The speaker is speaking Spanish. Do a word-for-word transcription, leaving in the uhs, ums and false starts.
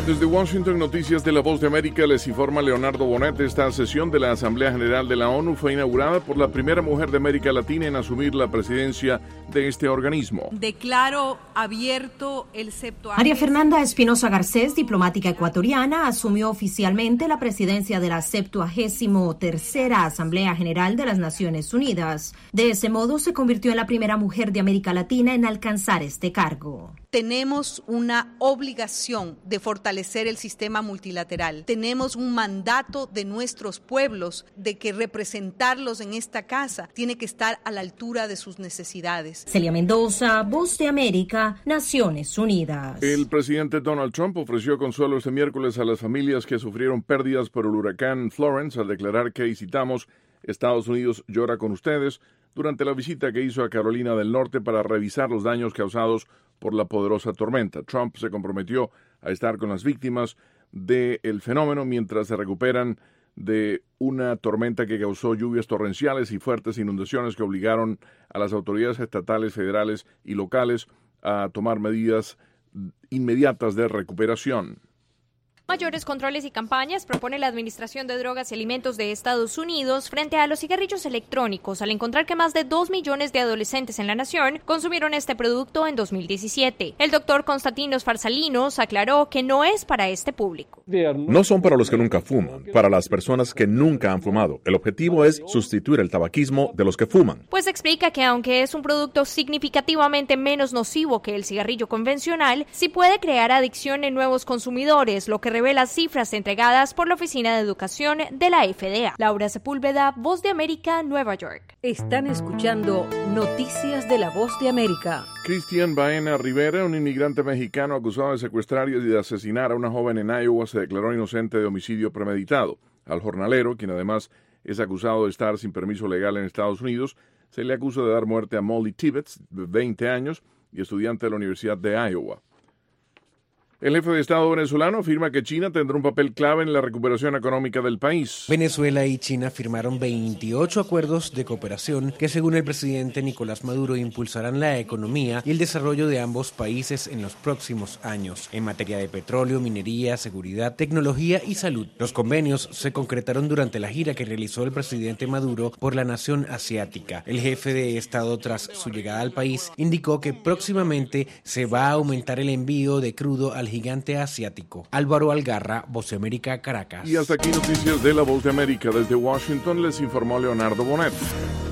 Desde Washington, Noticias de la Voz de América, les informa Leonardo Bonet. Esta sesión de la Asamblea General de la ONU fue inaugurada por la primera mujer de América Latina en asumir la presidencia de este organismo. Declaro abierto el septuagésimo. María Fernanda Espinosa Garcés, diplomática ecuatoriana, asumió oficialmente la presidencia de la septuagésimo tercera Asamblea General de las Naciones Unidas. De ese modo, se convirtió en la primera mujer de América Latina en alcanzar este cargo. Tenemos una obligación de fortalecer el sistema multilateral. Tenemos un mandato de nuestros pueblos de que representarlos en esta casa tiene que estar a la altura de sus necesidades. Celia Mendoza, Voz de América, Naciones Unidas. El presidente Donald Trump ofreció consuelo este miércoles a las familias que sufrieron pérdidas por el huracán Florence al declarar que, y citamos, Estados Unidos llora con ustedes, durante la visita que hizo a Carolina del Norte para revisar los daños causados por la poderosa tormenta. Trump se comprometió a estar con las víctimas del fenómeno mientras se recuperan de una tormenta que causó lluvias torrenciales y fuertes inundaciones que obligaron a las autoridades estatales, federales y locales a tomar medidas inmediatas de recuperación. Mayores controles y campañas propone la Administración de Drogas y Alimentos de Estados Unidos frente a los cigarrillos electrónicos, al encontrar que más de dos millones de adolescentes en la nación consumieron este producto en dos mil diecisiete. El doctor Constantinos Farsalinos aclaró que no es para este público. No son para los que nunca fuman, para las personas que nunca han fumado. El objetivo es sustituir el tabaquismo de los que fuman. Pues explica que aunque es un producto significativamente menos nocivo que el cigarrillo convencional, sí puede crear adicción en nuevos consumidores, lo que revela cifras entregadas por la Oficina de Educación de la F D A. Laura Sepúlveda, Voz de América, Nueva York. Están escuchando Noticias de la Voz de América. Cristian Baena Rivera, un inmigrante mexicano acusado de secuestrar y de asesinar a una joven en Iowa, se declaró inocente de homicidio premeditado. Al jornalero, quien además es acusado de estar sin permiso legal en Estados Unidos, se le acusa de dar muerte a Molly Tibbetts, de veinte años, y estudiante de la Universidad de Iowa. El jefe de Estado venezolano afirma que China tendrá un papel clave en la recuperación económica del país. Venezuela y China firmaron veintiocho acuerdos de cooperación que, según el presidente Nicolás Maduro, impulsarán la economía y el desarrollo de ambos países en los próximos años, en materia de petróleo, minería, seguridad, tecnología y salud. Los convenios se concretaron durante la gira que realizó el presidente Maduro por la nación asiática. El jefe de Estado, tras su llegada al país, indicó que próximamente se va a aumentar el envío de crudo al gigante asiático. Álvaro Algarra, Voz de América, Caracas. Y hasta aquí Noticias de la Voz de América. Desde Washington les informó Leonardo Bonet.